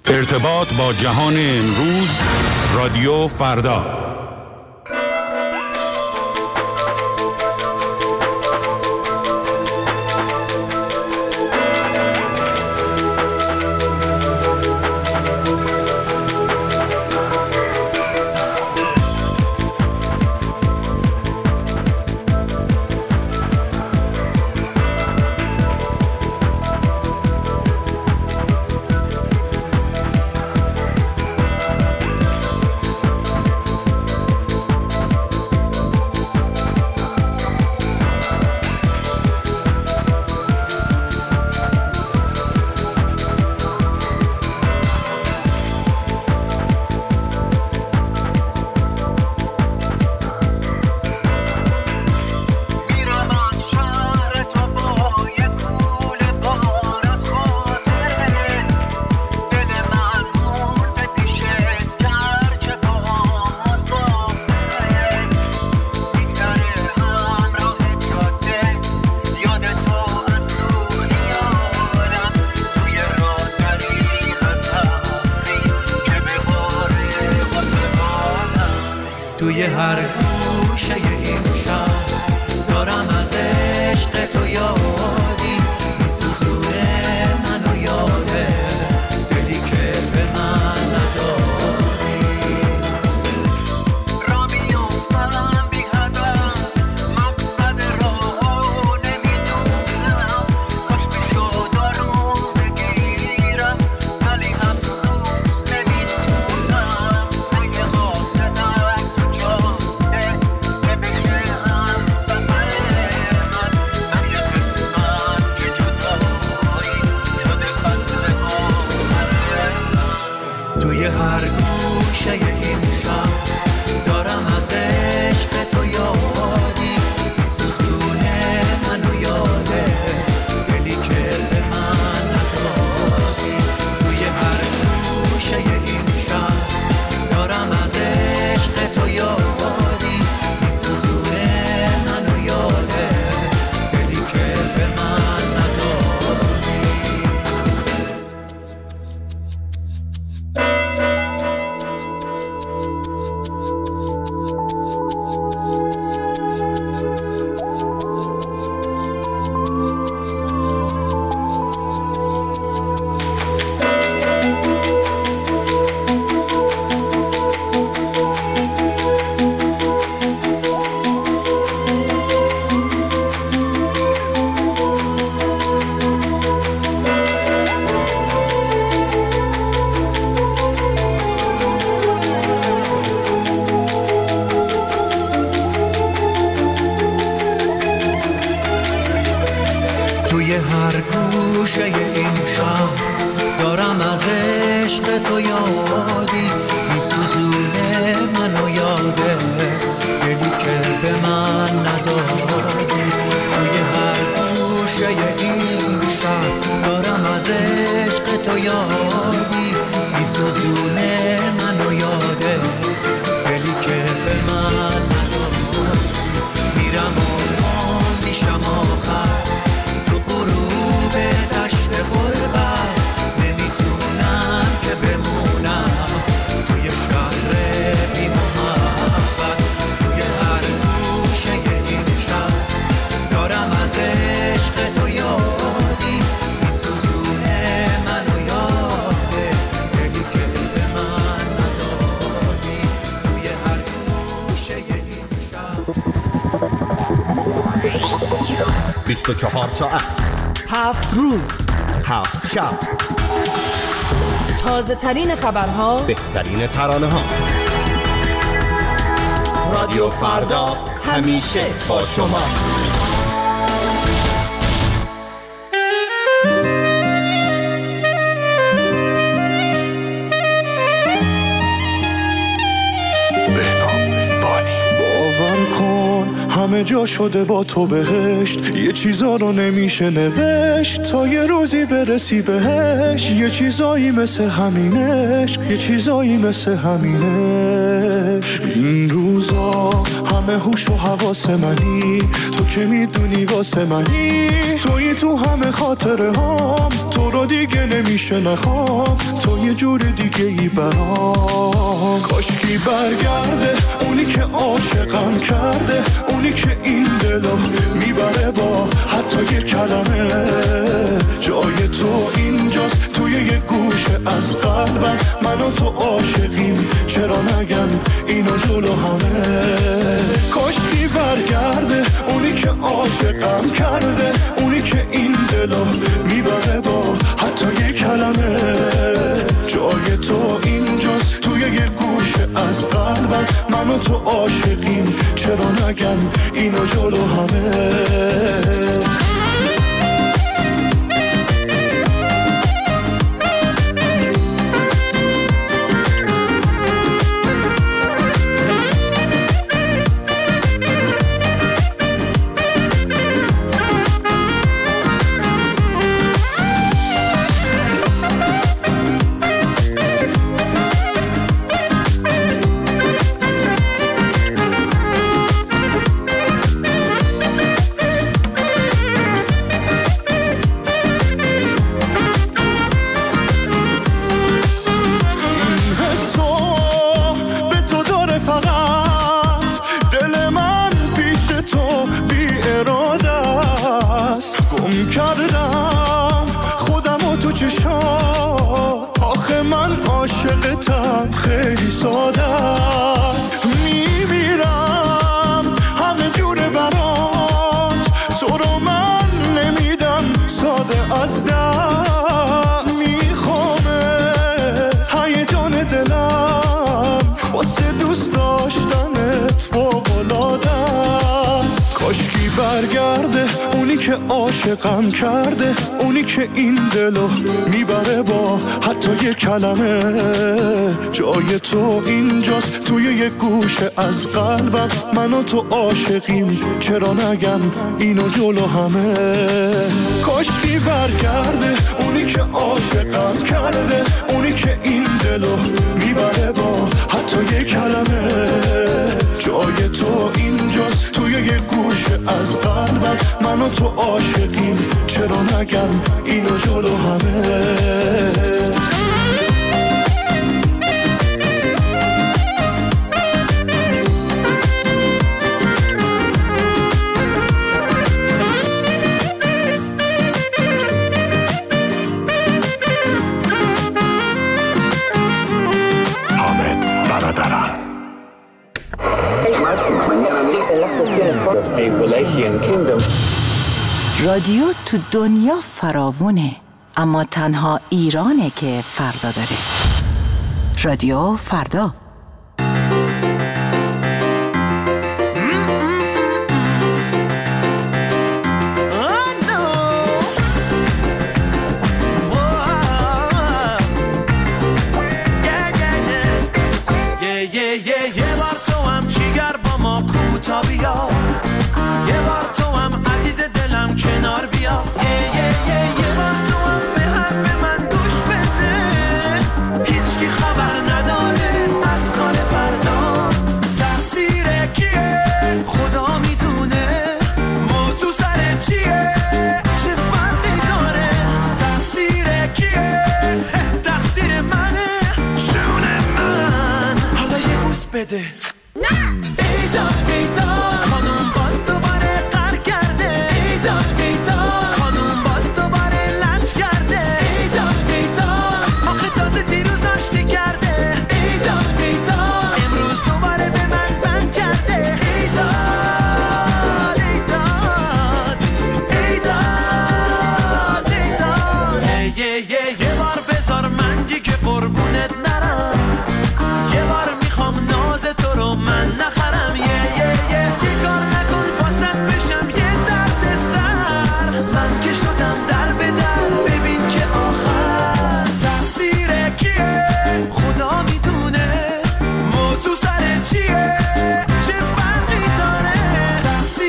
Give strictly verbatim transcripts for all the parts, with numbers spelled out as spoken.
ارتباط با جهان امروز، رادیو فردا. توی هر گوشه این شهر دارم از عشق تو یادی، میسوزونه منو یاده دلی که به من نداری. را میافتم بی هدف، مقصد راهو نمیدونم، کاش میشد آروم بگیرم ولی افسوس نمیتونم. اگه قاصدم تو جاده که بشه هم سفر من، من یه قسمت که جدایی شده فصل آخره. توی هر گوشه این شهر دارم از عشق تو یادی، میسوزونه منو یاده دلی که به من ندادی. توی هر گوشه این شهر دارم از عشق تو یادی، میسوزونه منو یاده دلی که به من ندادی. توی هر گوشه این شهر دارم از عشق تو یادی، میسوزونه منو یاده دلی که به من ندادی. توی هر گوشه این شهر دارم از عشق تو یادی، میسوزونه منو یاده دلی که به من ندادی. میرم و میشم آخر تو غروب دشت غربت، نمیتونم که بمونم توی شهر بی محبت. توی هر گوشه این شهر دارم از عشق تو یادی، میسوزونه منو یاده دلی که به من ندادی. توی هر گوشه این شهر بیست و چهار ساعت، هفت روز، هفت شب، تازه ترین خبرها، بهترین ترانه ها. رادیو فردا همیشه با شماست. باور کن همه جا شده با تو بهشت، یه چیزا رو نمیشه نوشت تا یه روزی برسی بهش. یه چیزایی مثل همینش، یه چیزایی مثل همینش. این روزا همه هوش و حواس منی، تو که میدونی واسه منی، توی تو همه خاطره هام، تو رو دیگه نمیشه نخوام، تو یه جور دیگه ای برام. کاشکی برگرده اونی که عاشقم کرده، اونی که این دلو میبره با حتی یه کلمه. جای تو اینجاست توی یه گوشه از قلبم، من و تو عاشقیم چرا نگم اینو جلو همه. کاشکی برگرده اونی که عاشقم کرده، اونی که این دلو میبره با حتی یه کلمه. جای تو اینجاست توی یه گوشه از قلبم، من و تو عاشقیم چرا نگم اینو جلو همه. آخه من عاشقتم خیلی ساده است، میمیرم همه جوره برات، تو رو من نمیدم ساده از دست. میخوامه هیجان دلم واسه دوست داشتنت فوق‌العاده است. کاشکی برگرده اونی که عاشقم کرده، اونی که این دلو میبره با حتی یه کلمه. جای تو اینجاست توی یه گوشه از قلبم، من و تو عاشقیم چرا نگم اینو جلو همه. کاشکی برگرده اونی که عاشقم کرده، اونی که این دلو میبره با حتی یه کلمه. جای تو اینجاست توی یه گوشه از قلبم، من و تو عاشقیم چرا نگم اینو جلو همه. رادیو تو دنیا فراوونه، اما تنها ایرانه که فردا داره. رادیو فردا. کنار بیا یه یه یه یه بار تو هم به حرف من گوش بده. هیچ کی خبر نداره از کار فردا، تقصیر کیه خدا میدونه، موضوع سر چیه چه فرقی داره. تقصیر کیه تقصیر منه جون من، حالا یه بوس بده. نه ایدا ایدا خانوم باز دوباره قهر کرده. ایدا ایدا خانوم باز دوباره لج کرده. ایدا ایدا آخه تازه دیروز آشتی کرده. ایدا ایدا امروز دوباره به من بند کرده. ایدا ایدا ایدا ایدا یه یه یه بار بذار من دیگه قربونت نرم، یه بار میخوام ناز تو رو من نخرم. یه یه یه یه کار نکن واسط بشم یه درد سر، من که شدم در به در ببین که آخر. تقصیر کیه خدا میدونه، موضوع سر چیه چه فرقی داره. تقصیر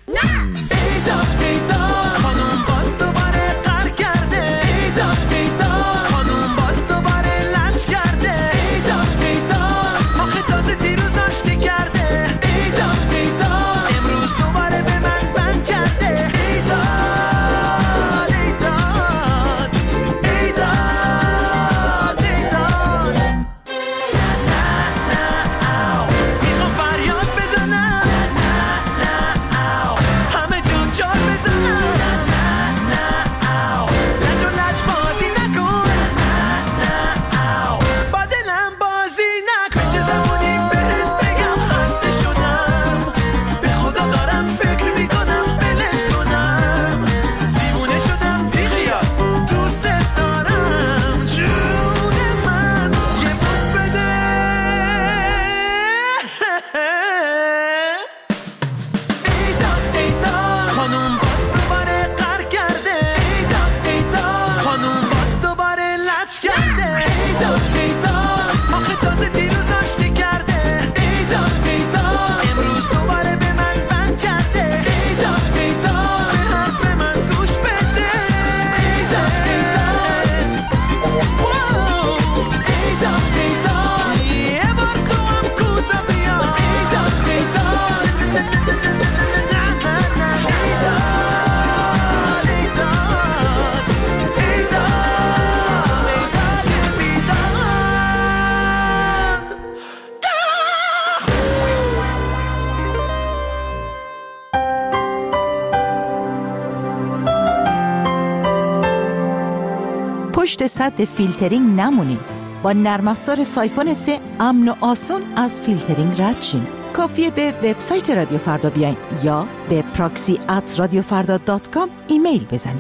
پشت سد فیلترینگ نمونین. با نرم افزار سایفون سه امن و آسون از فیلترینگ رد شین. کافیه به وبسایت رادیو فردا بیاین یا به پراکسی ات رادیو فردا دات کام ایمیل بزنید.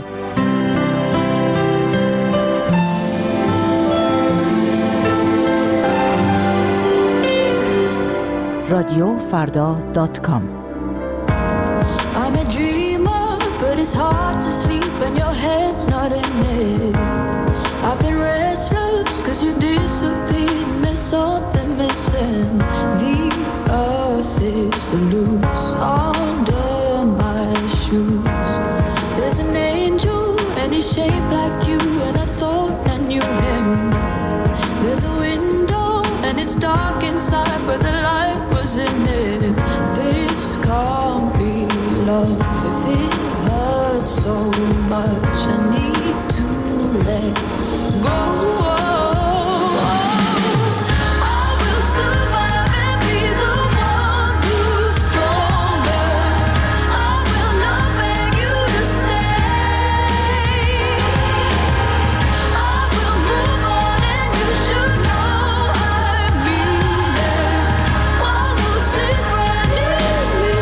رادیو فردا دات کام. I'm a dreamer, but it's hard to sleep when your head's not in it. I've been restless cause you disappeared and there's something missing. The earth is loose under my shoes. There's an angel and he's shaped like you, and I thought I knew him. There's a window and it's dark inside, but the light was in it. This can't be love if it hurts so much. I need to let go. I will survive and be the one who's stronger. I will not beg you to stay. I will move on and you should know I mean it. One who sits right near me.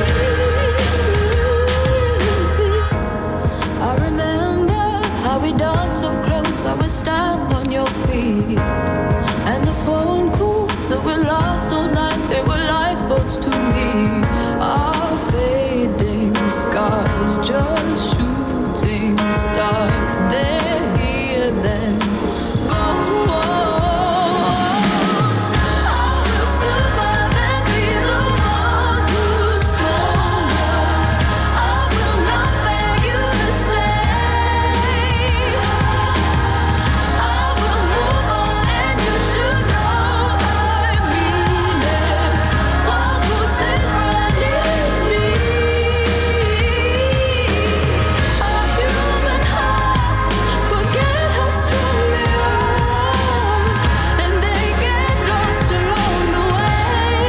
I remember how we danced so close, I would stand on your feet. And the phone calls that were lost all night, they were lifeboats to me. Our fading scars, just shooting stars. They're here then, go on. I will survive and be the one who's stronger. I will not beg you to stay. I will move on and you should know I mean it. One who sits right near me. Our human hearts forget how strong they are, and they get lost along the way.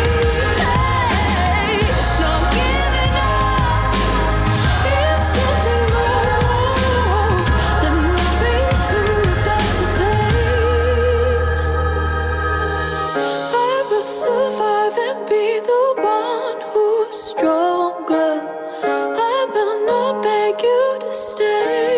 Hey, it's not giving up, it's letting go and moving to a better place. I will survive and be the one who's stronger. I will not beg you to stay.